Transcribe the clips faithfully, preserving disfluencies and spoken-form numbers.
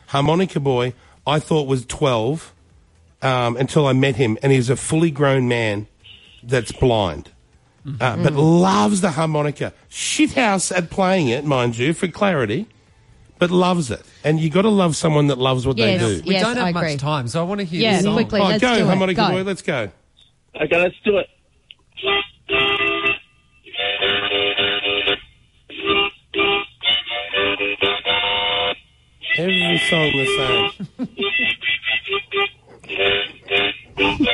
Harmonica Boy, I thought was twelve um, until I met him, and he's a fully grown man that's blind. Uh, but loves the harmonica. Shithouse at playing it, mind you, for clarity, but loves it. And you got to love someone that loves what yes, they do. We yes, don't have I much agree. time, so I want to hear yeah, the song. quickly, Oh, let's go, do harmonica it. Go. boy, let's go. Okay, let's do it. Every song the same.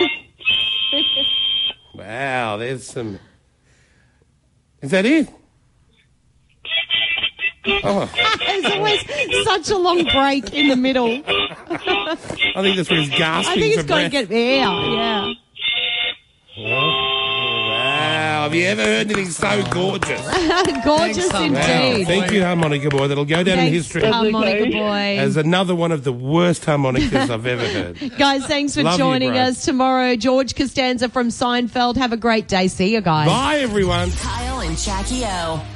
Wow, there's some... Is that it? Oh. There's always such a long break in the middle. I think that's where he's gasping I think for it's got to breath. get air, yeah. Wow, have you ever heard anything so gorgeous? Gorgeous Thanks, indeed. Wow, thank you, Harmonica Boy. That'll go down in Thanks, history Harmonica Boy. as another one of the worst harmonicas I've ever heard. Guys, thanks for Love you, joining bro. us tomorrow. George Costanza from Seinfeld. Have a great day. See you guys. Bye, everyone. Kyle and Jackie O.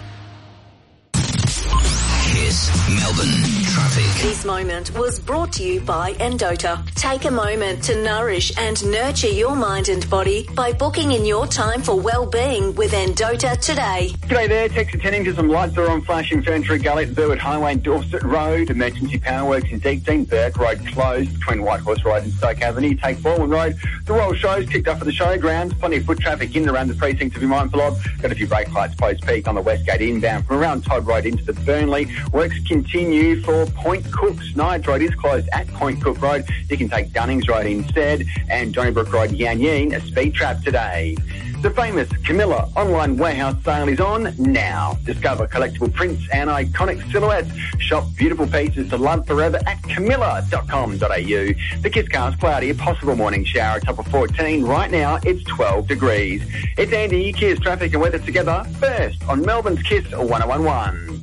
Kiss Melbourne Traffic. This moment was brought to you by Endota. Take a moment to nourish and nurture your mind and body by booking in your time for well-being with Endota today. G'day there, text attending to some lights that are on flashing Ferntree Gully at Burwood Highway and Dorset Road. Emergency power works in Deepdene. Burke Road closed between Whitehorse Road and Stoke Avenue. Take Baldwin Road. The Royal Show's kicked off at the showgrounds. Plenty of foot traffic in and around the precinct to be mindful of. Got a few brake lights post-peak on the Westgate inbound from around Todd Road into the Burnley. Works continue for Point Cooks. Knives Road is closed at Point Cook Road. You can take Dunnings Road instead. And Donnybrook Road, Yan Yean, a speed trap today. The famous Camilla online warehouse sale is on now. Discover collectible prints and iconic silhouettes. Shop beautiful pieces to love forever at camilla dot com dot a u. The Kiss car's cloudy, a possible morning shower, top of fourteen. Right now, it's twelve degrees. It's Andy, Kiss traffic and weather together. First on Melbourne's Kiss one oh one one.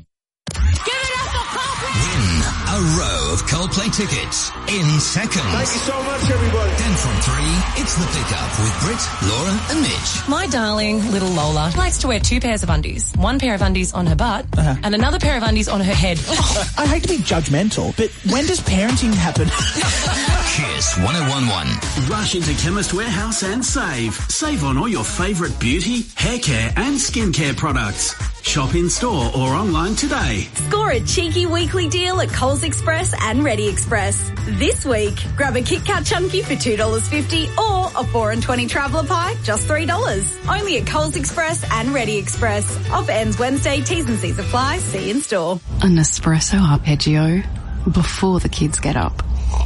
Win a row of Coldplay tickets in seconds. Thank you so much, everybody. Then from three, it's the pickup with Britt, Laura and Mitch. My darling little Lola likes to wear two pairs of undies. One pair of undies on her butt uh-huh. and another pair of undies on her head. I hate to be judgmental, but when does parenting happen? Kiss one oh one one. Rush into Chemist Warehouse and save. Save on all your favourite beauty, hair care and skincare products. Shop in store or online today. Score a cheeky weekly deal at Coles Express and Ready Express. This week, grab a Kit Kat Chunky for two dollars fifty or a four and twenty Traveller Pie, just three dollars. Only at Coles Express and Ready Express. Offer ends Wednesday, T's and C's apply. See in store. A Nespresso arpeggio before the kids get up.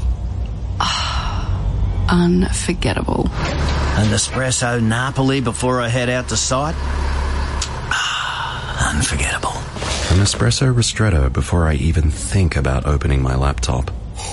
Unforgettable. An espresso Napoli before I head out to site. Unforgettable. An espresso ristretto before I even think about opening my laptop.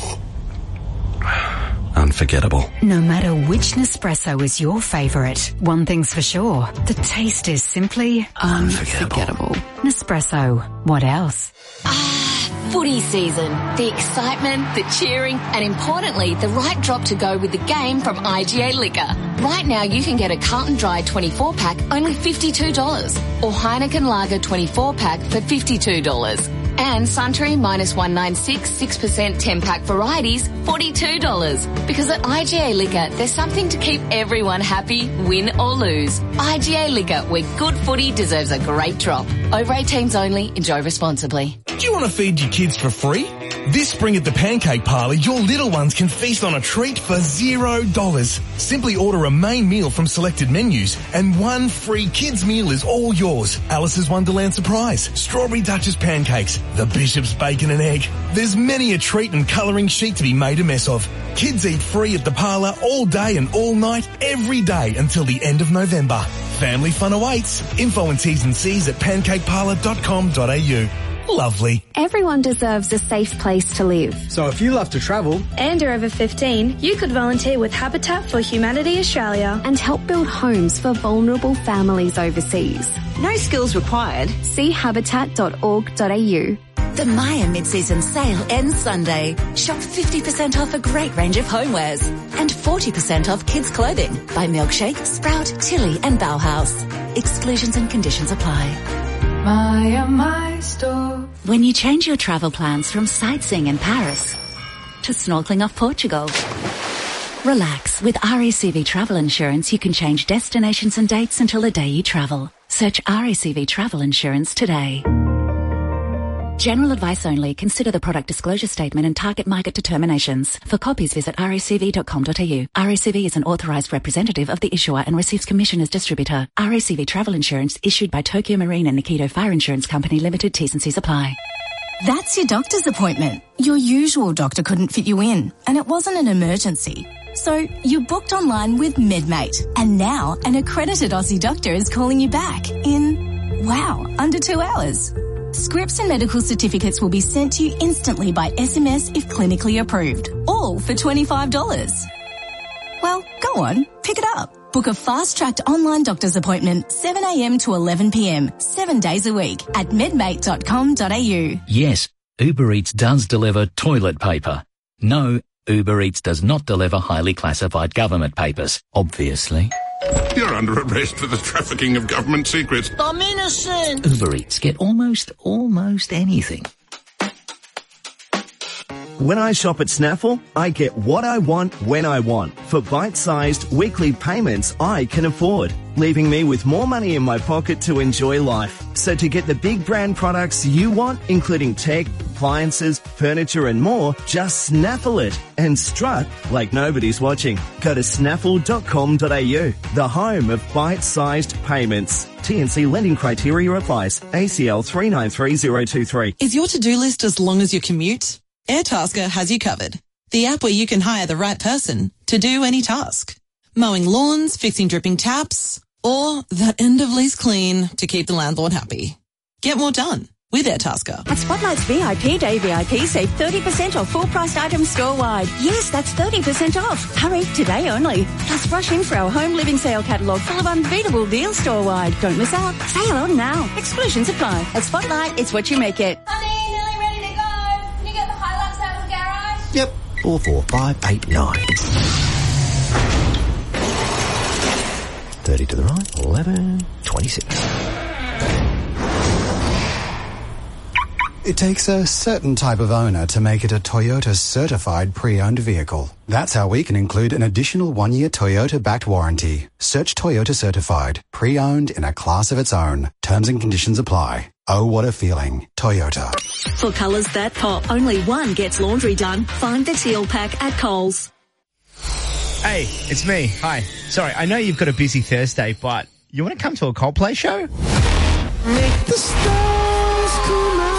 Unforgettable. No matter which Nespresso is your favourite, one thing's for sure, the taste is simply unforgettable. unforgettable. Nespresso. What else? Footy season. The excitement, the cheering, and importantly, the right drop to go with the game from I G A Liquor. Right now, you can get a Carlton Dry twenty-four pack only fifty-two dollars or Heineken Lager twenty-four pack for fifty-two dollars. And Suntory minus one ninety-six, six percent ten pack varieties, forty-two dollars. Because at I G A Liquor, there's something to keep everyone happy, win or lose. I G A Liquor, where good footy deserves a great drop. Over eighteens only, enjoy responsibly. Do you want to feed your kids for free? This spring at the Pancake Parlour, your little ones can feast on a treat for zero dollars. Simply order a main meal from selected menus and one free kids meal is all yours. Alice's Wonderland Surprise, Strawberry Duchess Pancakes, the Bishop's Bacon and Egg. There's many a treat and colouring sheet to be made a mess of. Kids eat free at the parlour all day and all night, every day until the end of November. Family fun awaits. Info and T's and C's at pancake parlour dot com dot a u. Lovely. Everyone deserves a safe place to live. So if you love to travel and are over fifteen, you could volunteer with Habitat for Humanity Australia and help build homes for vulnerable families overseas. No skills required. See habitat dot org dot a u. The Maya mid-season sale ends Sunday. Shop fifty percent off a great range of homewares and forty percent off kids' clothing by Milkshake, Sprout, Tilly and Bauhaus. Exclusions and conditions apply. Maya, my store. When you change your travel plans from sightseeing in Paris to snorkeling off Portugal. Relax. With R A C V Travel Insurance, you can change destinations and dates until the day you travel. Search R A C V Travel Insurance today. General advice only. Consider the product disclosure statement and target market determinations. For copies, visit r a c v dot com dot a u. R A C V is an authorised representative of the issuer and receives commission as distributor. R A C V Travel Insurance issued by Tokyo Marine and Nikito Fire Insurance Company Limited. T's and C's apply. That's your doctor's appointment. Your usual doctor couldn't fit you in, and it wasn't an emergency. So you booked online with MedMate, and now an accredited Aussie doctor is calling you back in, wow, under two hours. Scripts and medical certificates will be sent to you instantly by S M S if clinically approved, all for twenty-five dollars. Well, go on, pick it up. Book a fast-tracked online doctor's appointment, seven a m to eleven p m, seven days a week at medmate dot com dot a u. Yes, Uber Eats does deliver toilet paper. No, Uber Eats does not deliver highly classified government papers, obviously. You're under arrest for the trafficking of government secrets. I'm innocent. Uber Eats get almost, almost anything. When I shop at Snaffle, I get what I want when I want for bite-sized weekly payments I can afford, leaving me with more money in my pocket to enjoy life. So to get the big brand products you want, including tech, appliances, furniture and more, just snaffle it and strut like nobody's watching. Go to snaffle dot com dot a u, the home of bite-sized payments. T N C lending criteria applies. A C L three nine three zero two three. Is your to-do list as long as your commute? Airtasker has you covered. The app where you can hire the right person to do any task. Mowing lawns, fixing dripping taps, or that end of lease clean to keep the landlord happy. Get more done with Airtasker. At Spotlight's V I P Day V I P, save thirty percent off full-priced items store-wide. Yes, that's thirty percent off. Hurry, today only. Plus, rush in for our home living sale catalogue full of unbeatable deals store-wide. Don't miss out. Sale on now. Exclusions apply. At Spotlight, it's what you make it. Yep. Four, four, five, eight, nine. Thirty to the right. Eleven. Twenty-six. It takes a certain type of owner to make it a Toyota certified pre-owned vehicle. That's how we can include an additional one-year Toyota-backed warranty. Search Toyota certified, pre-owned in a class of its own. Terms and conditions apply. Oh, what a feeling. Toyota. For colours that pop, only one gets laundry done. Find the teal pack at Coles. Hey, it's me. Hi. Sorry, I know you've got a busy Thursday, but you want to come to a Coldplay show? Make the stars come out.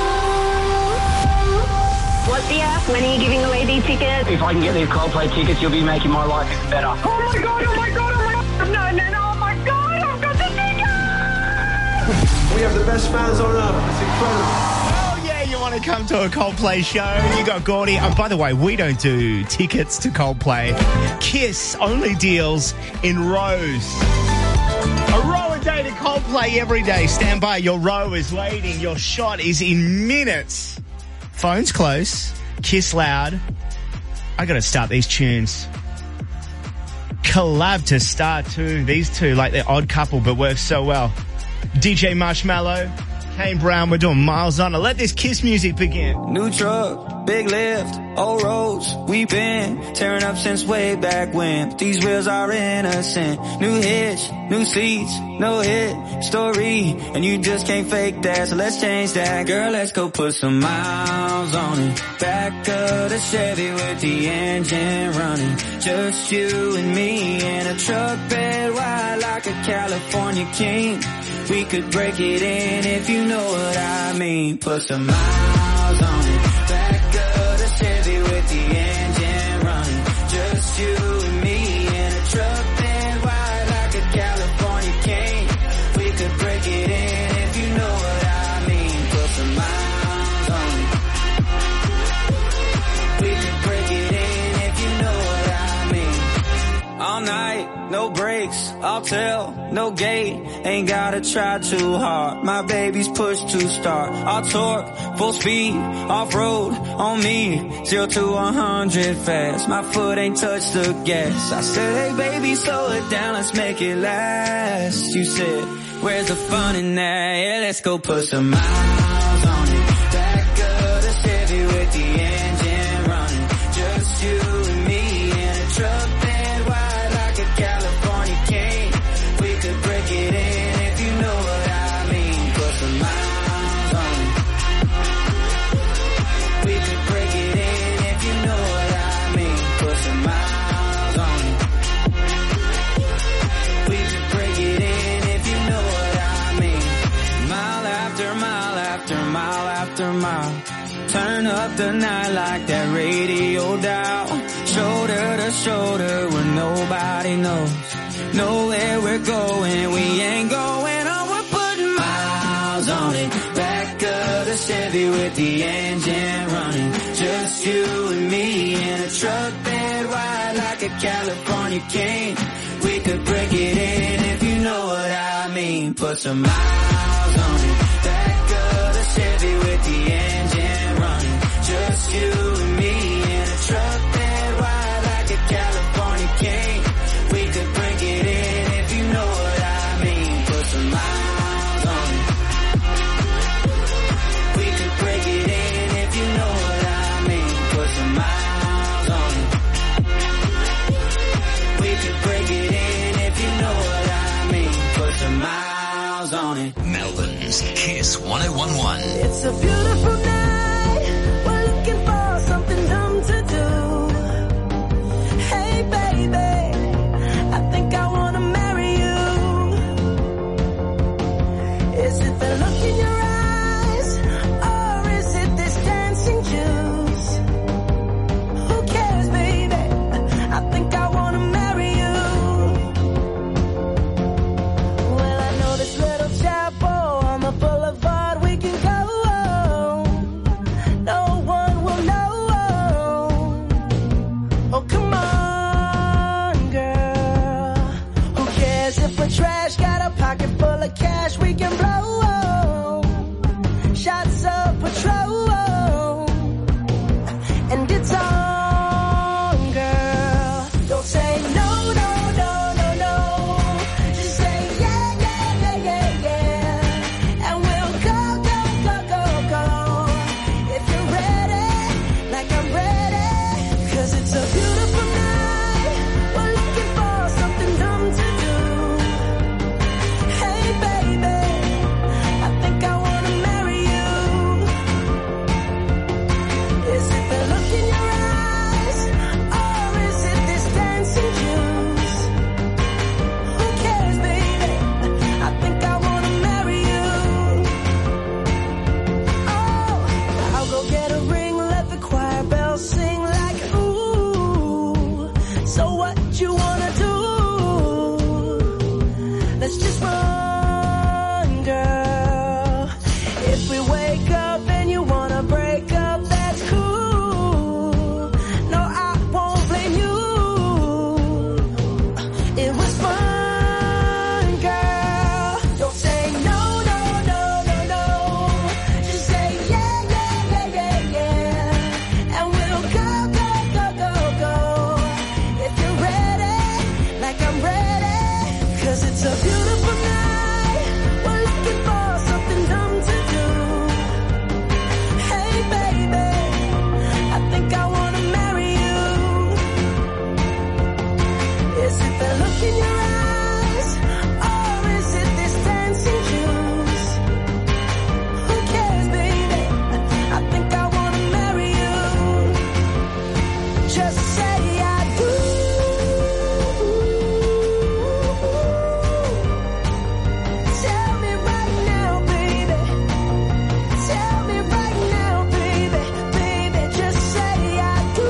What's the app? When are you giving away these tickets? If I can get these Coldplay tickets, you'll be making my life better. Oh my god, oh my god, oh my god. No, no, no, oh my god, I've got the tickets! We have the best fans on earth. It's incredible. Oh, yeah, you want to come to a Coldplay show? You got Gordy. Oh, by the way, we don't do tickets to Coldplay. Kiss only deals in rows. A row a day to Coldplay every day. Stand by. Your row is waiting. Your shot is in minutes. Phone's close. Kiss loud. I got to start these tunes. Collab to start too. These two, like they're odd couple, but work so well. D J Marshmallow, Kane Brown, we're doing Miles on it. Let this Kiss music begin. New truck, big lift, old roads, we've been tearing up since way back when. These wheels are innocent. New hitch, new seats, no hit story, and you just can't fake that, so let's change that. Girl, let's go put some miles on it. Back of the Chevy with the engine running. Just you and me in a truck bed wide like a California king. We could break it in if you know what I mean. Put some miles on it. Back of the Chevy with the engine running. Just you and me in a truck bed wide like a California king. We could break it in if you know what I mean. Put some miles on it. We could break it in if you know what I mean. All night, no brakes, I'll tell, no gate. Ain't gotta try too hard. My baby's push to start. I'll torque, full speed, off-road, on me. Zero to one hundred fast. My foot ain't touched the gas. I said, hey baby, slow it down, let's make it last. You said, where's the fun in that? Yeah, let's go put some miles on it. Back of the Chevy with the engine running. up the night like that radio dial. Shoulder to shoulder where nobody knows. Nowhere we're going, we ain't going home. We're putting miles on it. Back of the Chevy with the engine running. Just you and me in a truck bed wide like a California king. We could break it in if you know what I mean. Put some miles on it. Back of the Chevy with the engine running. Just you and me in a truck bed wide like a California king. We could break it in if you know what I mean. Put some miles on it. We could break it in if you know what I mean. Put some miles on it. We could break it in if you know what I mean. Put some miles on it. Melbourne's Kiss one oh one point one. It's a beautiful night. We're looking for something dumb to do. Hey, baby, I think I wanna marry you. Is it the look in your eyes, or is it this dancing juice? Who cares, baby? I think I wanna marry you. Well, I know this little chapel on the boulevard we can go. No one will know. Oh, come on, girl. Who cares if we're trash? Got a pocket full of cash we can blow. Shots of Patrol. And it's on, girl. Don't say no, no, no, no, no. Just say yeah, yeah, yeah, yeah, yeah. And we'll go, go, go, go, go. If you're ready, like I'm ready. 'Cause it's a beautiful night. We're looking for something dumb to do. Hey, baby, I think I wanna marry you. Is it the look in your eyes, or is it this dancing juice? Who cares, baby? I think I wanna marry you. Oh, I'll go get a ring, let the choir bells sing like ooh. So what you wanna do? Let's just run, girl. If we wake up and you wanna break up, that's cool. No, I won't blame you. It was fun, girl. Don't say no, no, no, no, no. Just say yeah, yeah, yeah, yeah, yeah. And we'll go, go, go, go, go. If you're ready, like I'm ready. 'Cause it's a beautiful night. We're looking for something dumb to do. Hey, baby, I think I wanna marry you. Is it the look in your eyes, or is it this dancing juice? Who cares, baby? I think I wanna marry you. Just say I do. Tell me right now, baby. Tell me right now, baby. Baby, just say I do.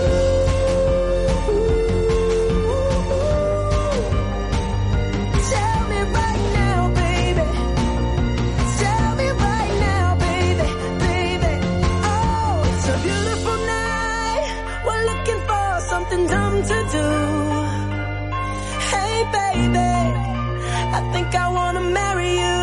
Tell me right now, baby. Tell me right now, baby. Baby, oh, it's a beautiful night. We're looking for something dumb to do. Hey, baby, I think I wanna marry you.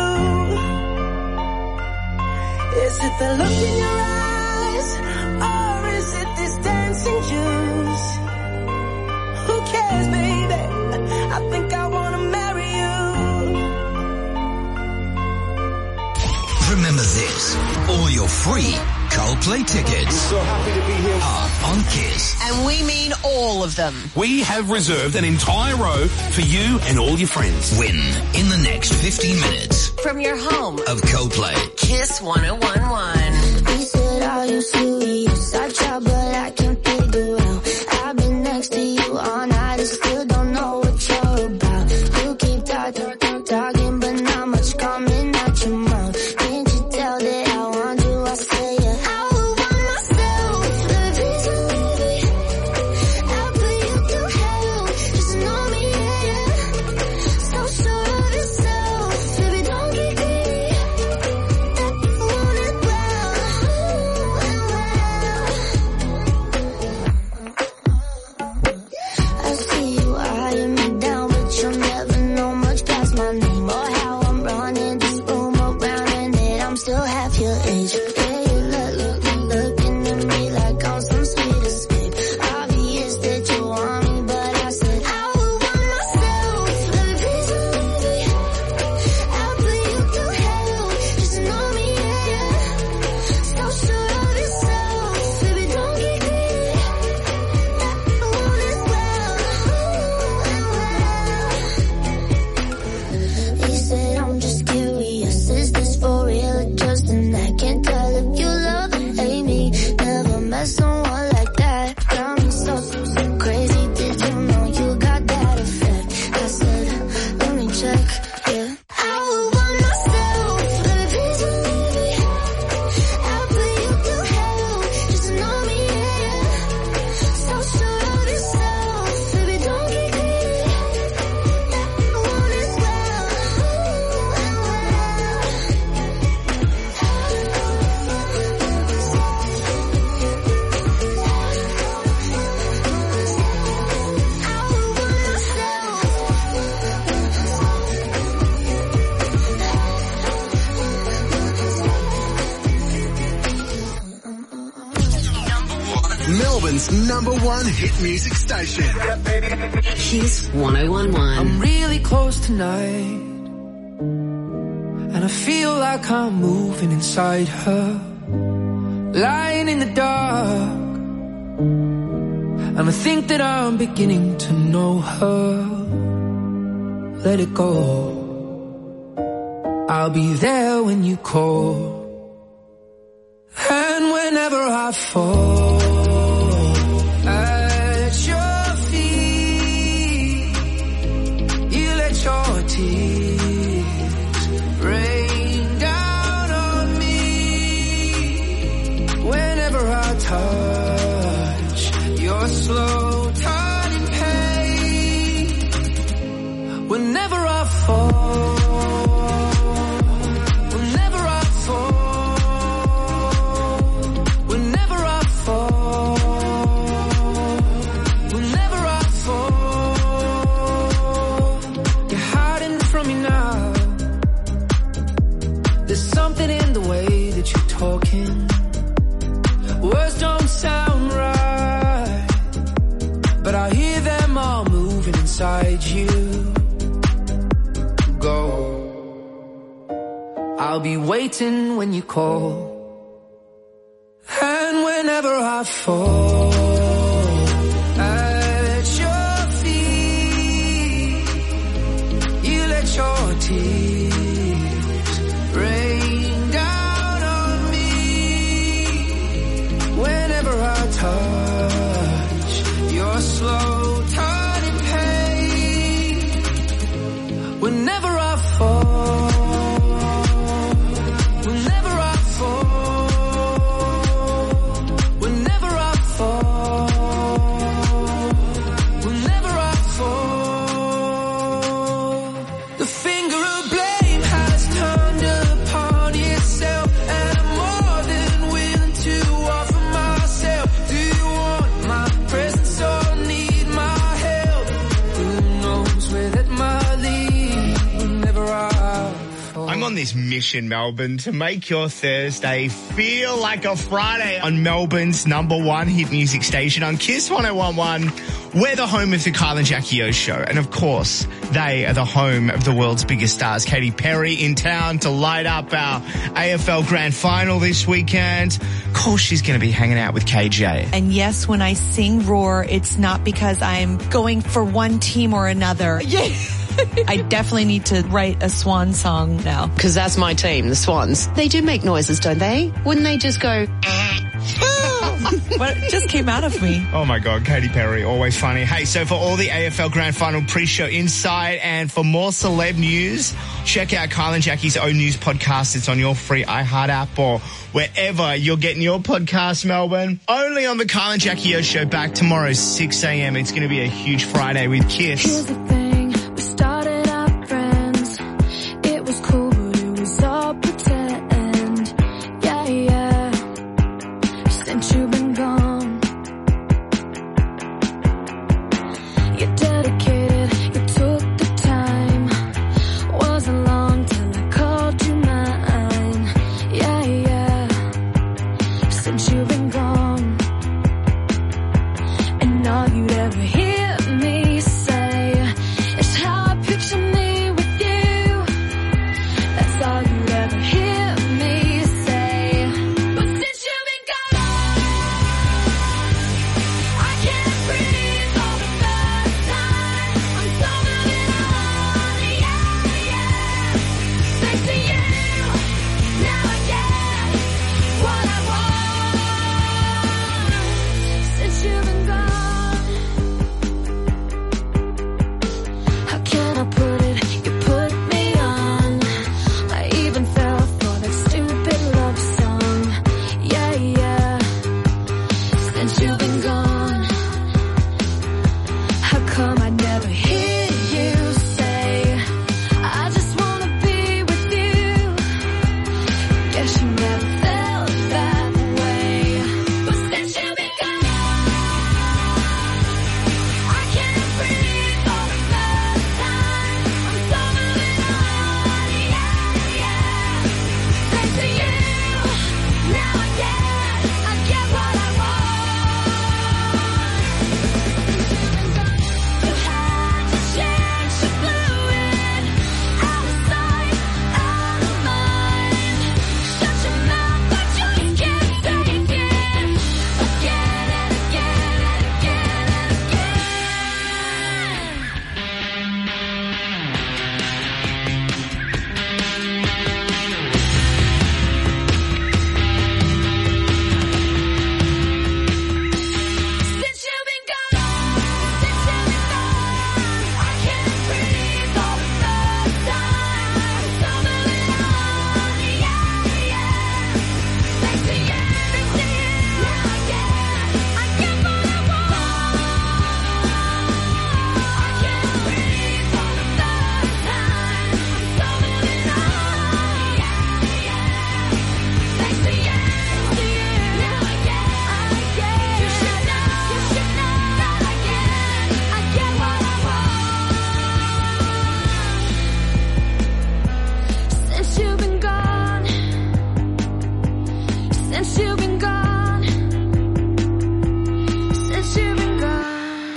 Is it the look in your eyes, or is it this dancing juice? Who cares, baby? I think I wanna marry you. Remember this, all your free Coldplay tickets So happy to be here. are on Kiss. And we mean all of them. We have reserved an entire row for you and all your friends. Win in the next fifteen minutes From your home, of Coldplay. Kiss one oh one point one. He said, are you serious? I try, but I can't figure out. I've been next to you all night and still don't know what you're about. You keep talking, talking, but not much coming out your mouth. Can't you tell that I want you? I say, yeah. I would want myself. Melbourne's number one hit music station. Kiss one oh one one. I'm really close tonight, and I feel like I'm moving inside her, lying in the dark, and I think that I'm beginning to know her. Let it go, I'll be there when you call. And whenever I fall at your feet, you let your tears rain down on me. Whenever I touch your slow turning pain, whenever I fall, words don't sound right, but I hear them all moving inside you. Go, I'll be waiting when you call. And whenever I fall at your feet, you let your tears rain down on me. Whenever I touch your slow turning pain, whenever I fall, whenever I fall, whenever I fall, whenever I fall, the finger of blame has turned upon itself, and I'm more than willing to offer myself. Do you want my presence or need my help? Who knows where that might lead whenever I fall. I'm on this mission, Melbourne, to make your Thursday feel like a Friday on Melbourne's number one hit music station on Kiss one oh one one. We're the home of the Kyle and Jackie O show. And of course, they are the home of the world's biggest stars. Katy Perry in town to light up our A F L Grand Final this weekend. Of course, she's going to be hanging out with K J. And yes, when I sing Roar, it's not because I'm going for one team or another. Yeah. I definitely need to write a swan song now. Because that's my team, the Swans. They do make noises, don't they? Wouldn't they just go... What just came out of me? Oh my God, Katy Perry, always funny. Hey, so for all the A F L Grand Final pre-show insight and for more celeb news, check out Kyle and Jackie's O News podcast. It's on your free iHeart app or wherever you're getting your podcast, Melbourne. Only on the Kyle and Jackie O show, back tomorrow, six a.m. It's going to be a huge Friday with Kiss. Here's the thing, we started out friends. It was cool, but it was all pretend. Yeah, yeah. Since you've been gone, you're dedicated, you took the time. Wasn't long till I called you mine. Yeah, yeah. Since you've been gone, and all you'd ever hear me say is how I picture me with you. That's all you'd ever hear me say. But since you've been gone, I can't breathe for the first time. I'm so moving on, yeah, yeah. Thanks to you, now I get what I want. Since you've been gone,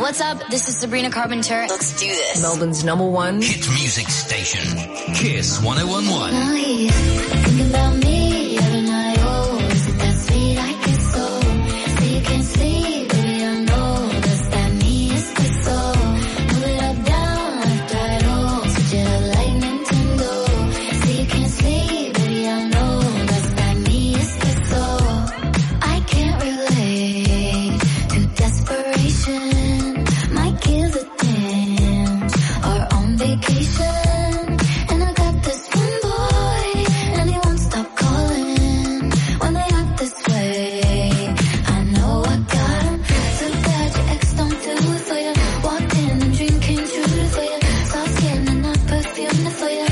What's up? This is Sabrina Carpenter. Let's do this. Melbourne's number one hit music station. Kiss one oh one one. Now he's thinking about me every night. Oh, is it that sweet? I get so. Say you can't sleep, baby, I know. Does that mean it's the soul? Move it up, down, left, right, oh. Switch it up like Nintendo. Say you can't sleep, baby, I know. Does that mean it's the soul? I can't relate to desperation. My kids are damned are on vacation. And I got this one boy, and he won't stop calling when they act this way. I know I got him. So bad your ex don't do it for you. Walked in and dream came true for you. Soft skin and not perfume for you.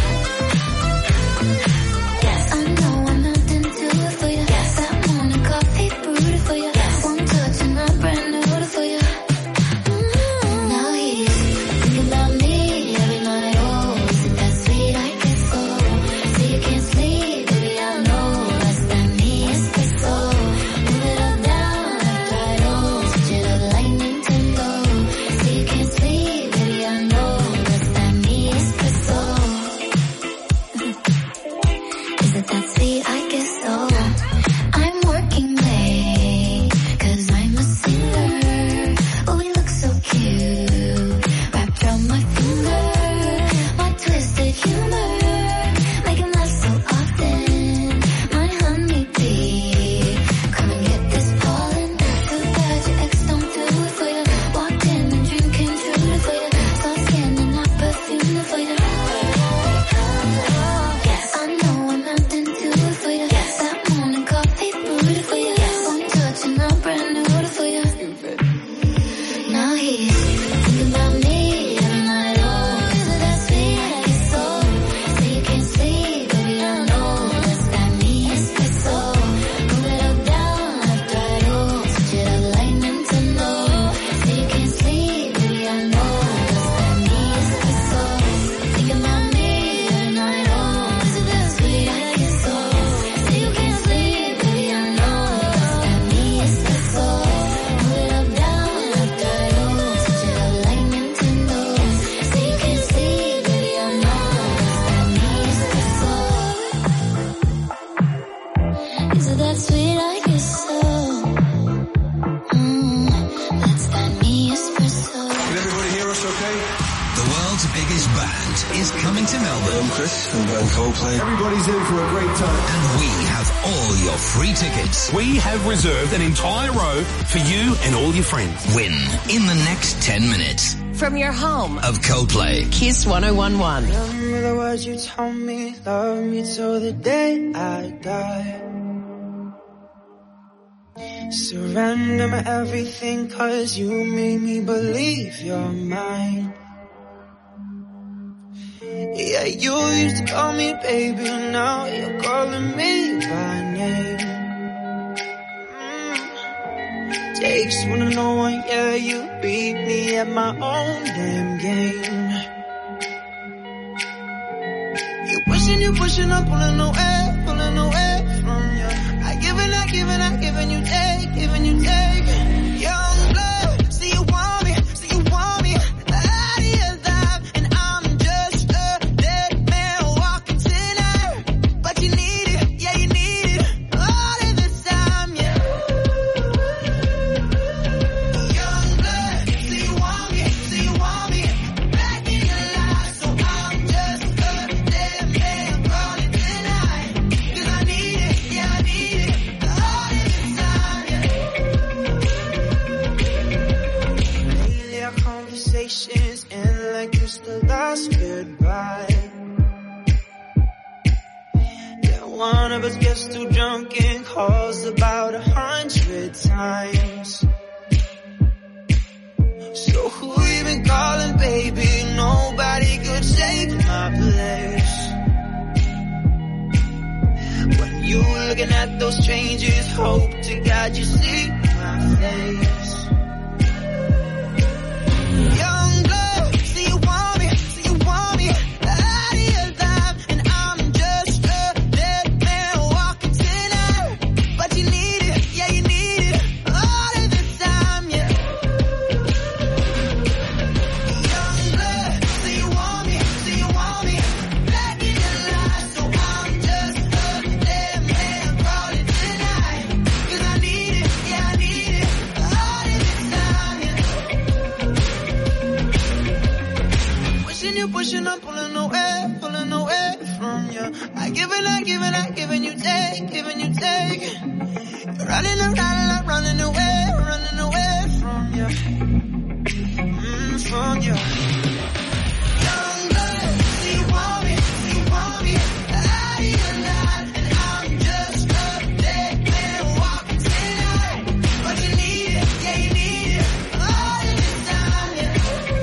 Yes, I know I'm nothing to it for you. Yes, that morning coffee brewed for you. Yes, one touch and I'm brand new for you. Now he's thinking about me every night. Oh, is it that sweet? I get so. Say you can't sleep, baby, I know. Does that mean it's the soul? Move it up, down, left, right, oh. Switch it up like Nintendo. Say you can't sleep, baby, I know. Does that mean it's the soul? Is it that sweet? I guess so. I'm working late, cause I'm a singer. Oh, we look so cute, wrapped around my finger. My twisted humor, make him laugh so often. My honeybee, come and get this pollen. So bad your ex don't do it for you. Walked in and dream came true for you. Soft skin and not perfume for you. Yes, I know I'm nothing to it for you. Yes, that morning coffee brewed for you. Yes, one touch and I'm brand new for you. Now he's thinking about me every night. Oh, is it that sweet? I get so. Say you can't sleep, baby, I know. Does that mean it's the soul? Move it up, down, left, right, oh. Switch it up like Nintendo. Say you can't sleep, baby, I know. Does that mean it's the soul? Thinking about me every night. Oh, is it that sweet? I get so. Say you can't sleep, baby, I know. Does that mean it's the soul? Move it up, down, left, right, oh. Switch it up like Nintendo. Say you can't sleep, baby, I know. Does that mean it's the soul? Is it that sweet? I guess so. Mm, that's that me espresso. Can everybody hear us okay? The world's biggest band is coming to Melbourne. I'm Chris from band Coldplay. Everybody's in for a great time. And we have all your free tickets. We have reserved an entire row for you and all your friends. Win in the next ten minutes From your home. of Coldplay. Kiss one oh one one. Remember the words you told me, love me till the day I die. Surrender my everything, cause you made me believe you're mine. Yeah, you used to call me baby, now you're calling me by name. Mm. Takes one to know one, yeah, you beat me at my own damn game. You pushing, you pushing, I'm pulling away, pulling away from you. I giving, I giving, I giving you take, giving you take. Young blood, see you want me, see you want me. The idea alive, and I'm just a dead man walking tonight. But you need it, yeah, you need it all of the time, yeah. Young blood, see you want me, see you want me. Back in your life, so I'm just a dead man calling tonight. Cause I need it, yeah, I need it all of the time, yeah. Lately our conversations end like it's the last goodbye. Yeah, one of us gets too drunk and calls about a hundred times. So who you been calling, baby? Nobody could take my place. When you looking at those changes, hope to God you see my face. Young blood, see you want me, see you want me. Idea alive, and I'm just a dead man walking tonight. But you need it, yeah, you need it all of the time, yeah. you pushing, I'm pulling away, pulling away from you. I give and I give and I give and you take, giving you take. You're running around and I'm running away, running away from you. Mm, from you. Young blood, so you want me, so you want me. Out of your life, and I'm just a dead man walking tonight. But you need it, yeah you need it. All of this time, yeah.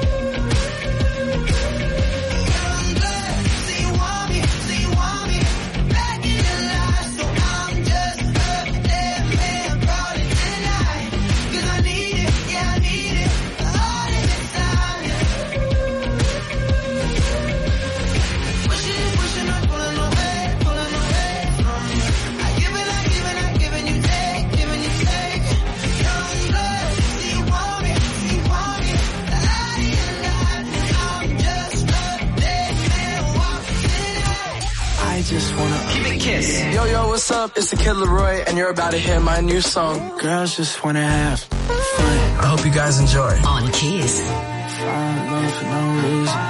Young blood, so you want me, so you want me. Back in your life, so I'm just a dead man calling tonight. 'Cause I need it, yeah I need it. All of this time, yeah. Pushing, pushing, I'm pulling away, pulling away from you. I give it, I give it, I give and you take, give and you take. Young blood, so you want me, so you want me. Out of your life, and I'm just a dead man walking tonight. I just wanna keep it kiss. Yo, yo, what's up? It's the Kid Leroy, and you're about to hear my new song. Girls just wanna have fun. I hope you guys enjoy. On Kiss. Fall in love for no reason.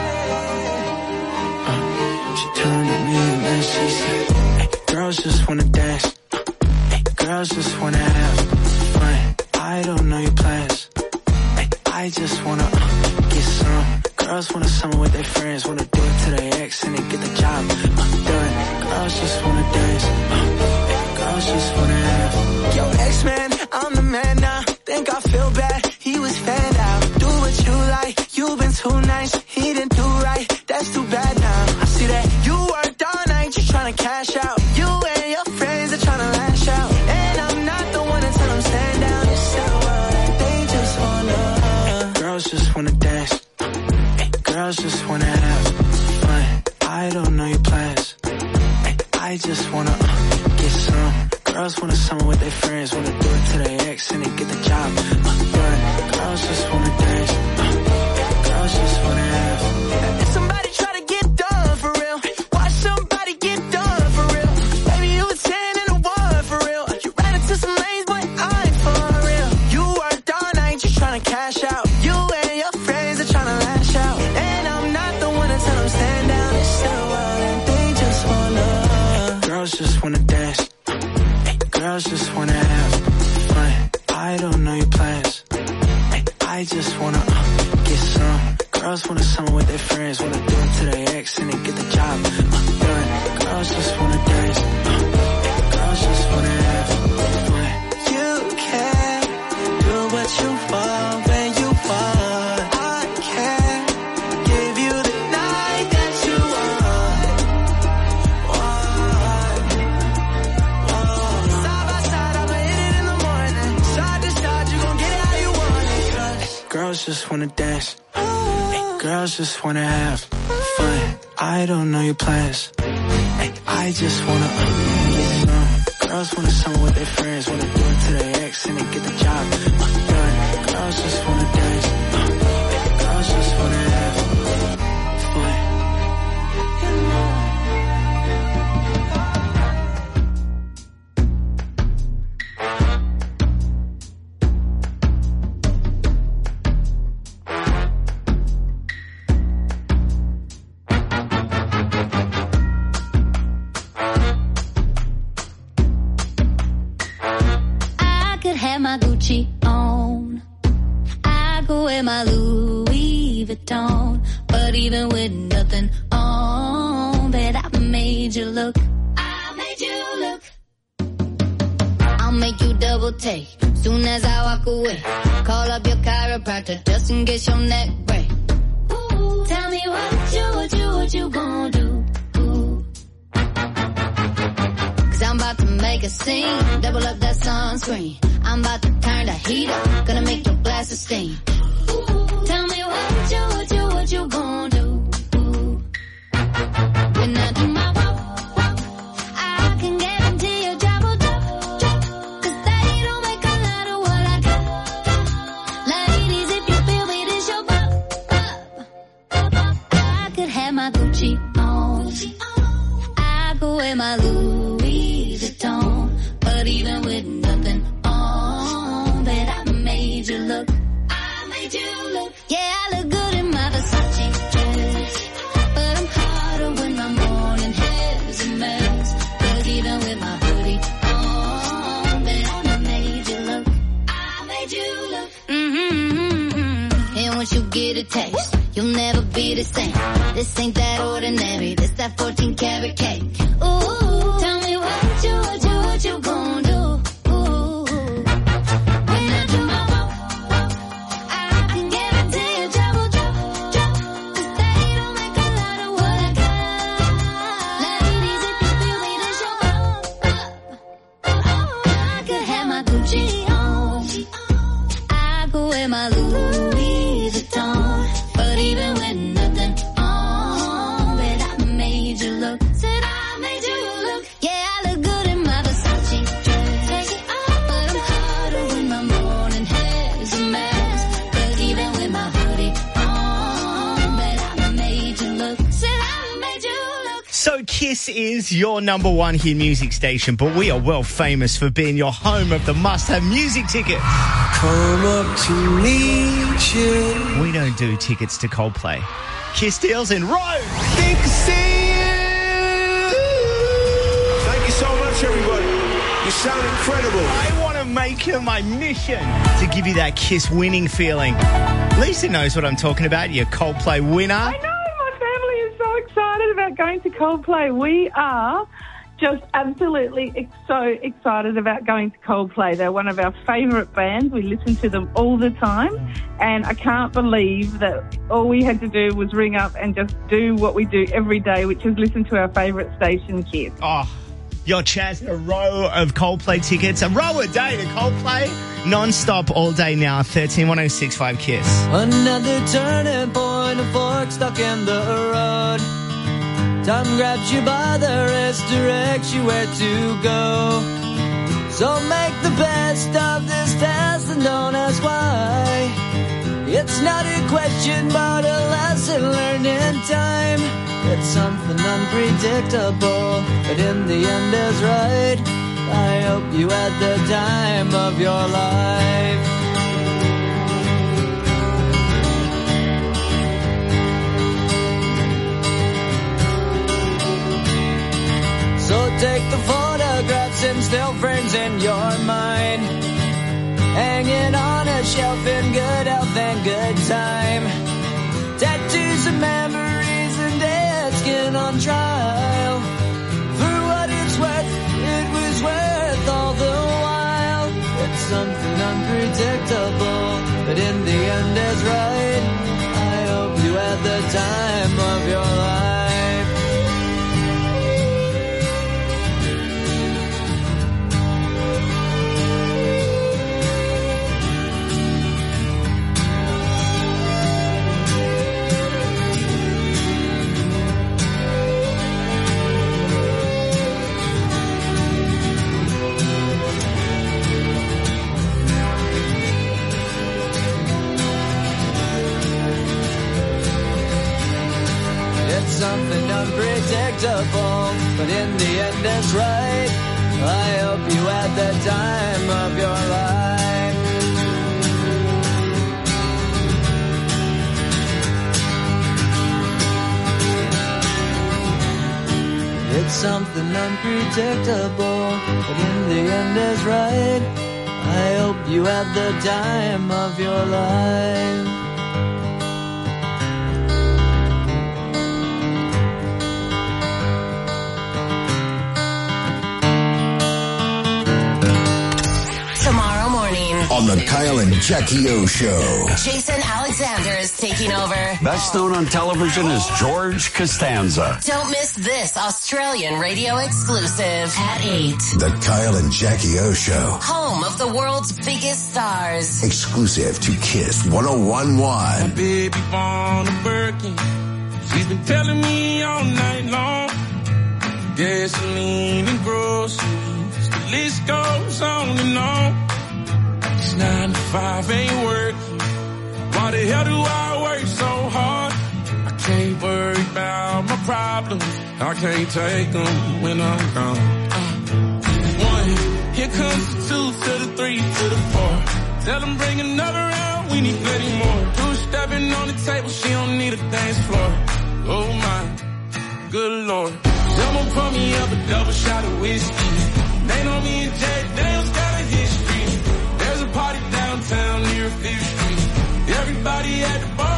Uh, she turned to me and then she said, hey, girls just wanna dance. Hey, girls just wanna have fun. I don't know your plans. Hey, I just wanna uh, get some. Girls wanna summer with their friends, wanna do it to their ex and they get the job uh, done. Girls just wanna dance. Uh, hey, girls just wanna have. Yo, ex-man, I'm the man now. Think I feel bad, he was fanned out. Do what you like, you've been too nice. He didn't do right, that's too bad now. I see that you worked all night, just trying to cash out. You and your friends are trying to lash out. And I'm not the one to tell them stand down. It's so what they just wanna. Girls just wanna dance. Hey, girls just wanna have fun. I don't know your plans. Hey, I just wanna uh, get some. Girls wanna summer with their friends, wanna do it to their ex and they get the job uh, done. Girls just wanna dance. Uh, girls just wanna have. If somebody try to get done for real, watch somebody get done for real. Baby, you a ten and a one for real. You ran into some lanes, but I ain't for real. You worked all night, just trying to cash out. You and your friends are trying to lash out. And I'm not the one to tell them stand down. It's so wild and they just wanna. Girls just wanna dance. Girls just wanna have fun. I don't know your plans. Ay, I just wanna uh, get some. Girls wanna summer with their friends, wanna do it to their ex and they get the job uh, done. Girls just wanna dance. Uh, girls just wanna have fun. You can do what you want when you want. I can give you the night that you want. Want. Side by side, I'ma hit it in the morning. Side to side, you gon' get it how you want it. 'Cause girls just wanna dance. Hey, girls just wanna have fun. I don't know your plans. Hey, I just wanna uh, get some. Girls wanna summer with their friends, wanna do it to their ex and they get the job uh, done. Girls just wanna dance. Uh, girls just wanna have fun. I could have my Gucci on. I could wear my Louis Vuitton. But even with nothing on, bet I made you look. I made you look. I'll make you double take soon as I walk away. Call up your chiropractor just in case your neck break. Ooh, tell me what you, what you, what you gonna do? Cause I'm about to make a scene, double up that sunscreen. I'm about to turn the heat up, gonna make your glasses steam. Ooh, tell me what you, what you, what you gonna do? Ooh. When I do my walk, walk, I can guarantee your job will drop, drop. Cause they don't make a lot of what I got. Ladies, if you feel me, this your pop, pop, pop. I could have my Gucci on. I could wear my Louis Vuitton. But even with nothing on, bet I made you look. I made you look. Yeah, I look good in my Versace dress. you get a taste. You'll never be the same. This ain't that ordinary. This that fourteen karat cake. Ooh, tell me what you, what you, what you gon' do. Ooh, when I do my walk, I can guarantee you trouble, trouble, trouble. 'Cause they don't make a lot of what I got. Ladies, if you feel me, then show up. Oh, I could have my Gucci on. I could wear my Louis Vuitton. But even with nothing on, bet I made you look. Said I made you look. Yeah, I look good in my Versace dress. But I'm hotter when my morning hair's a mess. But even with my hoodie on, bet I made you look. Said I made you look. So Kiss is your number one hit music station, but we are well famous for being your home of the must-have music tickets. Come up to meet you. We don't do tickets to Coldplay. Kiss deals in Rose. Think to see you. Thank you so much, everybody. You sound incredible. I want to make it my mission to give you that Kiss winning feeling. Lisa knows what I'm talking about. Your Coldplay winner. I know. My family is so excited about going to Coldplay. We are just absolutely ex- so excited about going to Coldplay. They're one of our favourite bands. We listen to them all the time, and I can't believe that all we had to do was ring up and just do what we do every day, which is listen to our favourite station, Kiss. Oh, your chance, a row of Coldplay tickets, a row a day to Coldplay, non-stop all day now, thirteen one oh six five Kiss. Another turning point, a fork stuck in the road. Time grabs you by the wrist, directs you where to go. So make the best of this test and don't ask why. It's not a question but a lesson learned in time. It's something unpredictable, but in the end is right. I hope you had the time of your life. So take the photographs and still frames in your mind, hanging on a shelf in good health and good time. Tattoos and memories and dead skin on trial. For what it's worth, it was worth all the while. It's something unpredictable, but in the end is right. I hope you had the time of your life. Something unpredictable, but in the end it's right. I hope you had the time of your life. It's something unpredictable, but in the end is right. I hope you had the time of your life. Tomorrow morning on the Kyle and Jackie O Show. Jason Alexander is taking over. Best known on television as George Costanza. Don't miss this Australian radio exclusive at eight. The Kyle and Jackie O Show. Home of the world's biggest stars. Exclusive to Kiss one oh one point one. My baby born a Birkin. She's been telling me all night long. Gasoline and groceries. The list goes on and on. This nine to five ain't working. Why the hell do I work so hard? I can't worry about my problems. I can't take them when I'm gone. Uh, one, here comes the two to the three to the four. Tell them bring another round, we need plenty more. Two stepping on the table, she don't need a dance floor. Oh my, good lord. Someone pour me up a double shot of whiskey. They know me and Jack Daniels got a history. There's a party downtown near Fifth Street. Everybody at the bar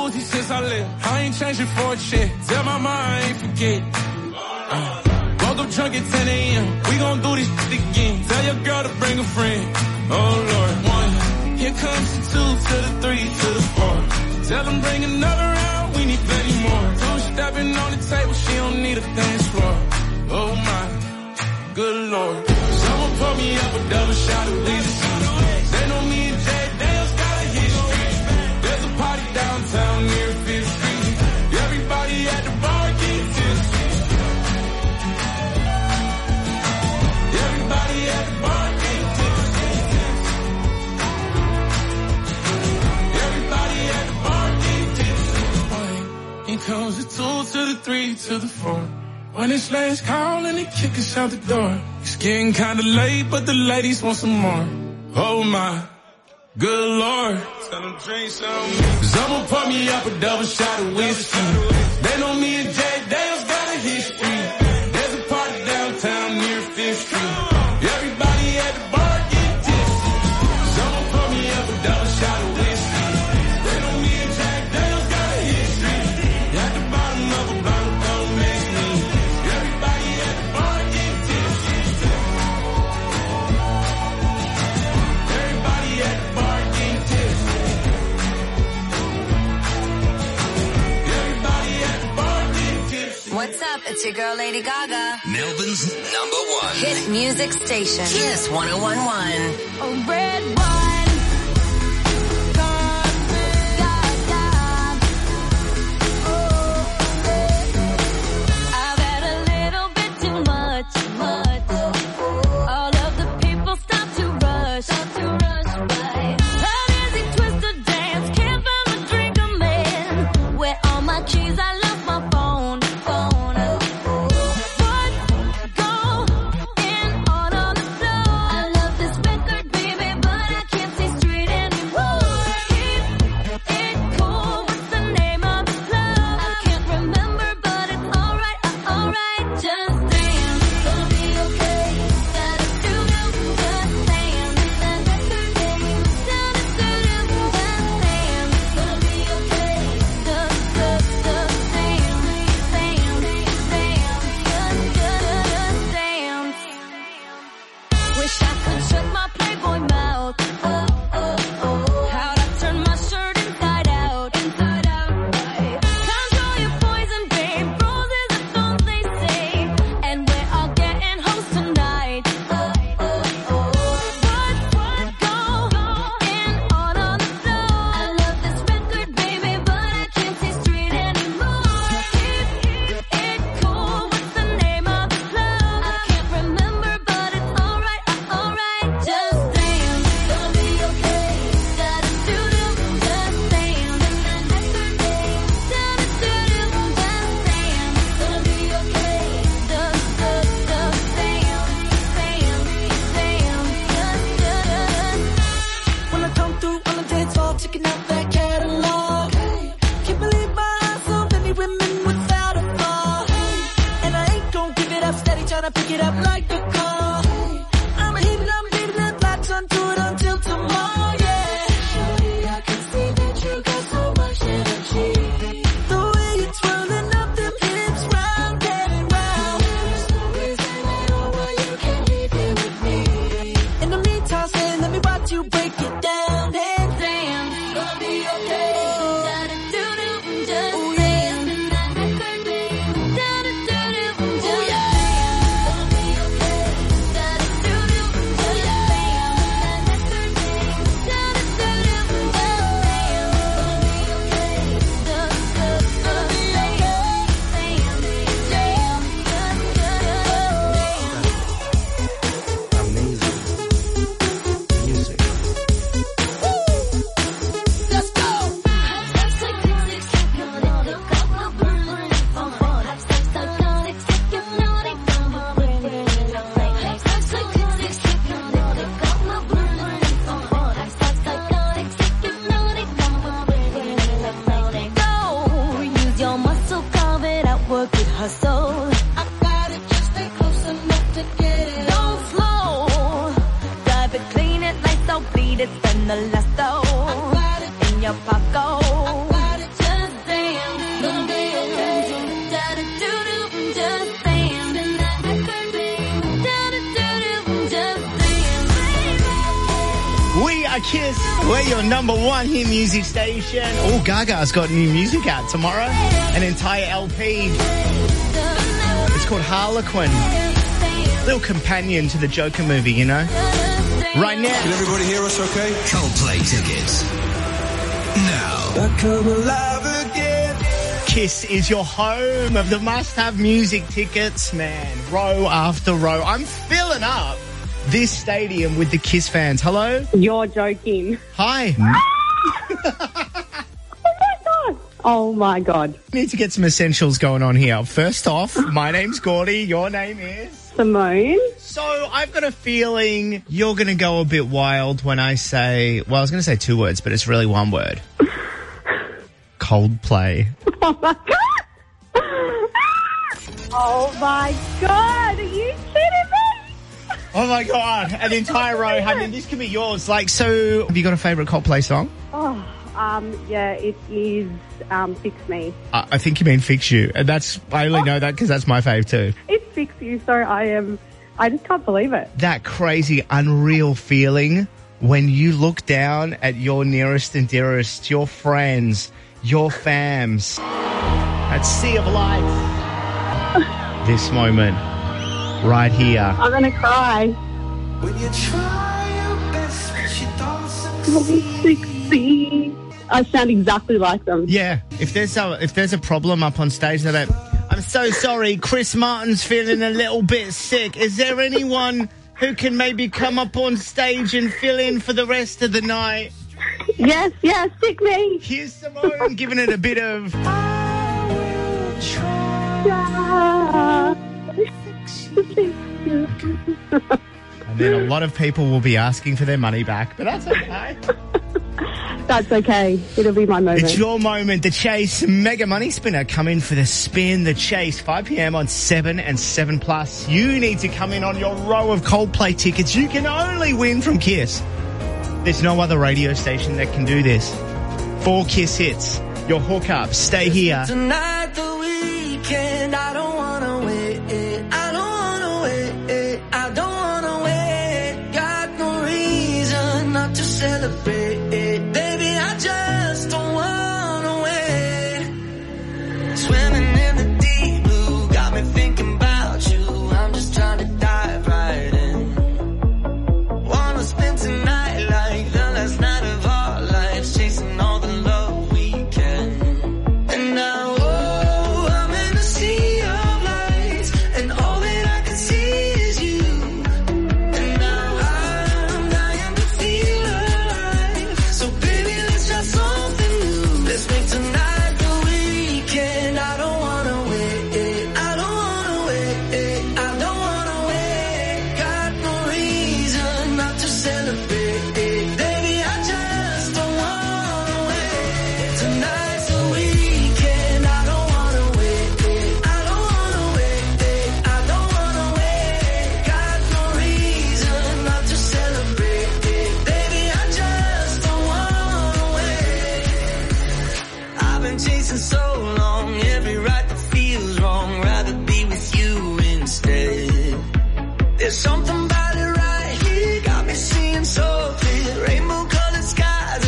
Uzi since I left. I ain't changing for a check. Tell my mom I ain't forget. Uh, woke up drunk at ten a.m. We gon' do this shit again. Tell your girl to bring a friend. Oh Lord, one. Here comes the two to the three to the four. Tell them bring another round. We need plenty more. Two stepping on the table. She don't need a dance floor. Oh my, good Lord. Someone pour me up a double shot of whiskey. They know me and Jay Dale's got a history. There's a party downtown near Fifth Street. Everybody at the bar getting tipsy. Everybody at the bar getting tipsy. Everybody at the bar getting tipsy. Here comes the two to the three to the four. When it's last call and they kick us out the door. It's getting kinda late, but the ladies want some more. Oh my, good Lord. Tell them drink some. Someone pour me up a double shot of whiskey. They know me and Jay Dale's got a history. There's a party downtown near Fifth Street. Everybody at the bar get tipsy. Someone pour me up a double shot of whiskey. They know me and Jay Dale's got a history. At the bottom of a bottle, don't mess me. Everybody at the bar get tipsy. Everybody at the bar get tipsy. Everybody at the bar get tipsy. What's up? It's your girl Lady Gaga. Melbourne's number one hit music station. Kiss one oh one one. Oh, red wine. Gone, gone, gone. Oh, yeah. I've had a little bit too much, much. All of the people stop to rush, stop to rush by. How does he twist a dance? Can't find a drink I'm in. Where all my keys? I lost my phone, phone. What go in on on the floor? I love this record, baby, but I can't see straight anymore. Keep it cool. What's the name of the club? I can't remember, but it's alright, uh, alright. Just dance, gonna be okay. Gotta do do, just dance. That record name, gotta do do, just dance. Gonna be okay. Just, just, just dance, dance, dance. Just, just dance. Wish I could shut my Playboy mouth. Oh, oh, oh. How'd I turn my shirt inside out, inside out, right? Control your poison, babe. Roses are thorns, they say. And we're all getting hoes tonight. Oh, oh, oh. What, what, go in on on the floor? I love this record, baby, but I can't see straight anymore. Keep it cool. What's the name of the club? I can't remember, but it's alright, uh, alright. Just dance, gonna be okay. Gotta do do, just dance. That record name, gotta do do, just dance. Gonna be okay. Just, just, just dance, dance, dance, just, just. When I come through on the dance floor, checking out that catalog. Can't believe my eyes, so many women without a flaw. And I ain't gon' give it up, steady tryna pick it up like a car. I'ma hit it, I'm leaving it, latch onto it until tomorrow, yeah. Surely I can see that you got so much energy. The way you're twirling up them hips, round and round. There's no reason at all why you can't leave here with me. In the meantime, say, let me watch you break it down and dance. Gonna be okay. Gotta do do, just dance. That record name, gotta do do, just dance. Gonna be okay. Gotta do do, just dance. That record name, gotta do do, just dance. Gonna be okay. Just, just, just dance, dance, dance, just Amazing music. let's go. Let's click, click, click, click, on it. Look up, look, burn it, fun. Let's click, click, on it. Click, on it, come on, bring it in. Let's click, click, click, click, on it. Look up, look, burn it, fun. Let's click, click, on it. Click, on it, come on, bring it in. Go, use your muscle, carve it out, work it, hustle. I got it, just stay close enough to get it. Don't slow, drive it, clean it, lights out, bleed it, spend the last dough in your pocket. I got it, just Kiss. We're your number one hit music station. Oh, Gaga's got new music out tomorrow. An entire L P. It's called Harlequin. Little companion to the Joker movie, you know? Right now. Can everybody hear us okay? Coldplay tickets. Now. I come alive again. Kiss is your home of the must-have music tickets, man. Row after row. I'm filling up this stadium with the Kiss fans. Hello? You're joking. Hi. Oh my God. Need to get some essentials going on here. First off, my name's Gordy. Your name is? Simone. So I've got a feeling you're going to go a bit wild when I say, well, I was going to say two words, but it's really one word. Coldplay. Oh my God. Oh my God. Are you kidding me? Oh my God. An entire row. I mean, this could be yours. Like, so have you got a favourite Coldplay song? Oh, um, yeah, it is um, Fix Me. I, I think you mean Fix You. And that's, I only know that because that's my fave too. It's Fix You, so I am, I just can't believe it. That crazy, unreal feeling when you look down at your nearest and dearest, your friends, your fams, that sea of light. This moment, right here. I'm going to cry. When you try your best, but you don't succeed. sixty. I sound exactly like them. Yeah. If there's a, if there's a problem up on stage, they're like, I'm so sorry, Chris Martin's feeling a little bit sick. Is there anyone who can maybe come up on stage and fill in for the rest of the night? Yes, yes, stick me. Here's Simone giving it a bit of... I will try. And then a lot of people will be asking for their money back, but that's okay. That's okay. It'll be my moment. It's your moment. The Chase Mega Money Spinner. Come in for the spin. The Chase, five p.m. on seven and seven plus. You need to come in on your row of Coldplay tickets. You can only win from Kiss. There's no other radio station that can do this. Four Kiss hits. Your hookup. Stay here. Tonight, the weekend, I don't wanna wait. I don't wanna wait. I don't wanna wait. Got no reason not to celebrate. Baby, I just don't wanna wait. Swimming in the deep blue, got me thinking about you. I'm just trying to dive right in. Wanna spend tonight like the last night of our lives, chasing all the love we can. And now, oh, I'm in a sea of lights, and all that I can see is you. And now I'm dying to feel alive. So baby, let's try something new. Let's make tonight the weekend. I don't wanna wait. I don't wanna wait. I don't wanna wait. Got no reason not to celebrate. Baby, I just don't wanna wait. Tonight's the weekend. I don't wanna wait. I don't wanna wait. I don't wanna wait. Got no reason not to celebrate. Baby, I just don't wanna wait. I've been chasing so long, every right that feels wrong. Rather be with you instead. There's something about it right here, got me seeing so clear. Rainbow colored skies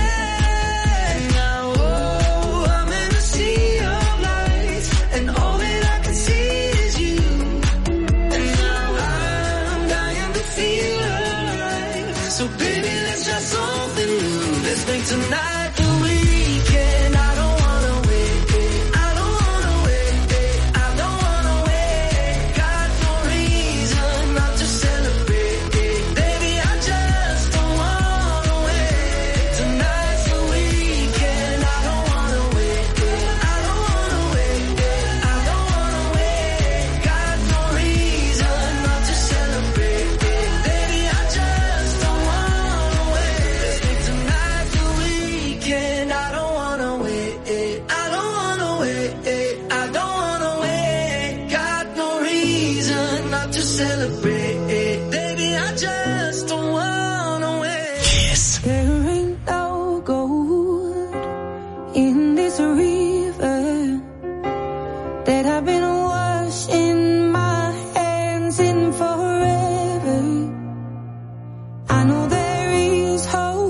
ahead. Now, oh, I'm in a sea of lights, and all that I can see is you. And now I'm dying to feel alive. So baby, let's try something new. Let's make tonight the weekend. I don't wanna wait. I don't wanna wait. I don't wanna wait. Got no reason not to celebrate. Baby, I just don't wanna wait. Tonight's the weekend. I don't wanna wait. I don't wanna wait. I don't wanna wait. Got no reason not to celebrate. Baby, I just don't wanna wait. Let's make tonight the weekend. I don't wanna wait. I don't wanna wait. I don't wanna wait. Got no reason not to celebrate. Baby, I just don't wanna wait. Kiss. There ain't no gold in this river that I've been washing my hands in forever. I know there is hope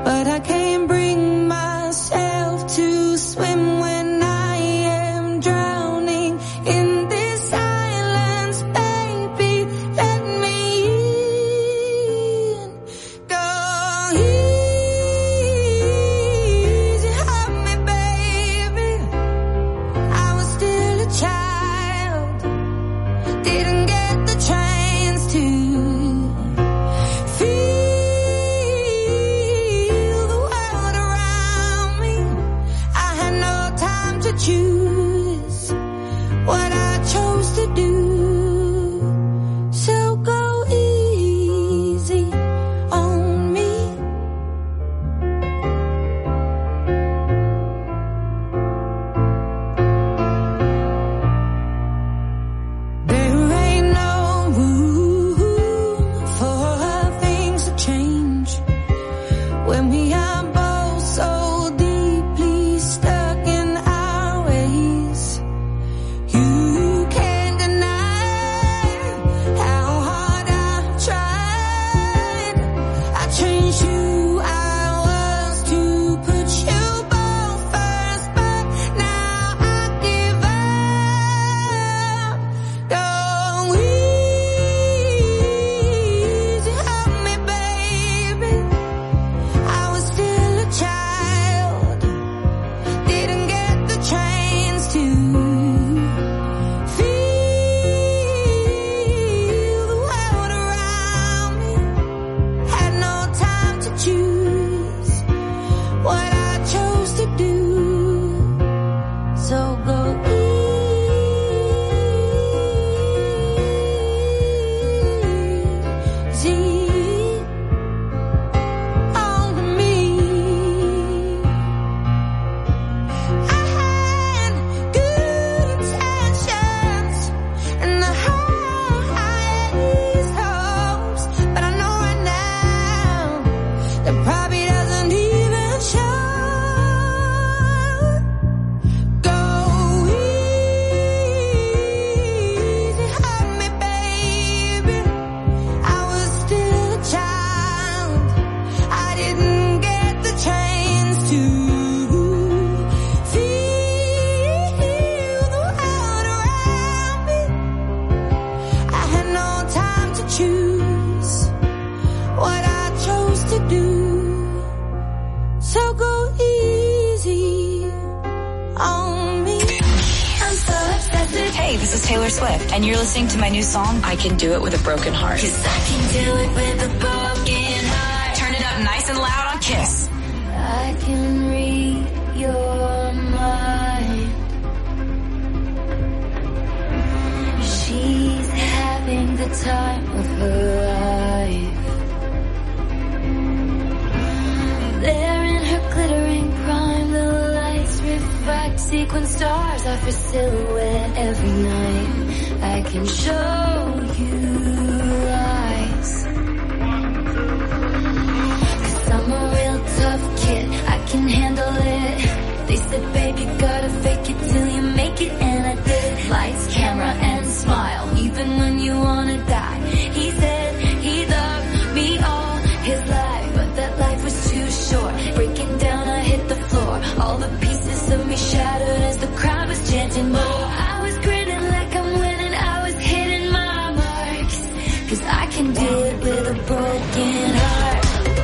but I can't bring myself to swim when I am drowning in this silence, baby. Let me in. Go easy on me, baby. I was still a child, didn't get the chance to feel the world around me. I had no time to choose what I chose to do. So go easy on me. There ain't no room for things to change when we are both so deeply stuck in our ways. You can't deny how hard I tried. I changed who I was to put you both first, but now I give up. Go easy on me, baby. I was still a child, didn't get the chance to feel the world around me. Had no time to choose what I chose to do. So go easy on me. I had good intentions and the highest hopes, but I know right now that probably doesn't even show. Go easy on me, baby. I was still a child, I didn't get the chance to feel the world around me. I had no time to choose what I chose to do. So go easy on me. I'm so obsessed with Hey, this is Taylor Swift, and you're listening to my new song, I Can Do It With a Broken Heart. Cause I can do it with a broken heart. Turn it up nice and loud on Kiss. I can read your mind. She's having the time of her life. There in her glittering prime, the lights reflect sequin stars off her silhouette every night. I can show you lies. Cause I'm a real tough kid, I can handle it. They said, babe, you gotta fake it till you make it, and I did. Lights, camera, and smile, even when you wanna die. He said he loved me all his life, but that life was too short. Breaking down, I hit the floor. All the pieces of me shattered as the crowd was chanting more. I was grinning like I'm winning, I was hitting my marks. Cause I can do it with a broken heart.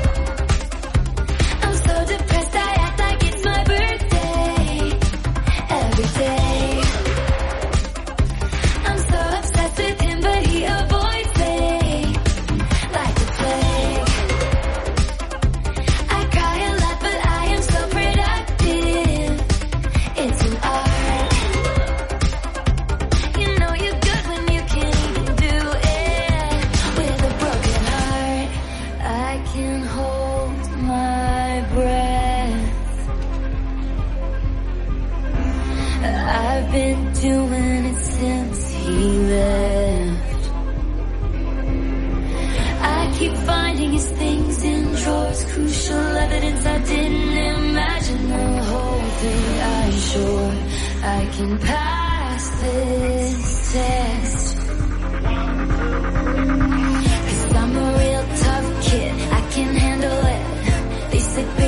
I'm so depressed, I act like it's my birthday every day. I'm so obsessed with him, but he avoids me like the plague. I cry a lot, but I am so productive. It's an art. You know you're good when you can't even do it with a broken heart. I can hold my breath. I've been doing it since he left. I keep finding his things in drawers, crucial evidence I didn't imagine. The whole thing, I'm sure I can pass this test. Cause I'm a real tough kid, I can handle it. They said,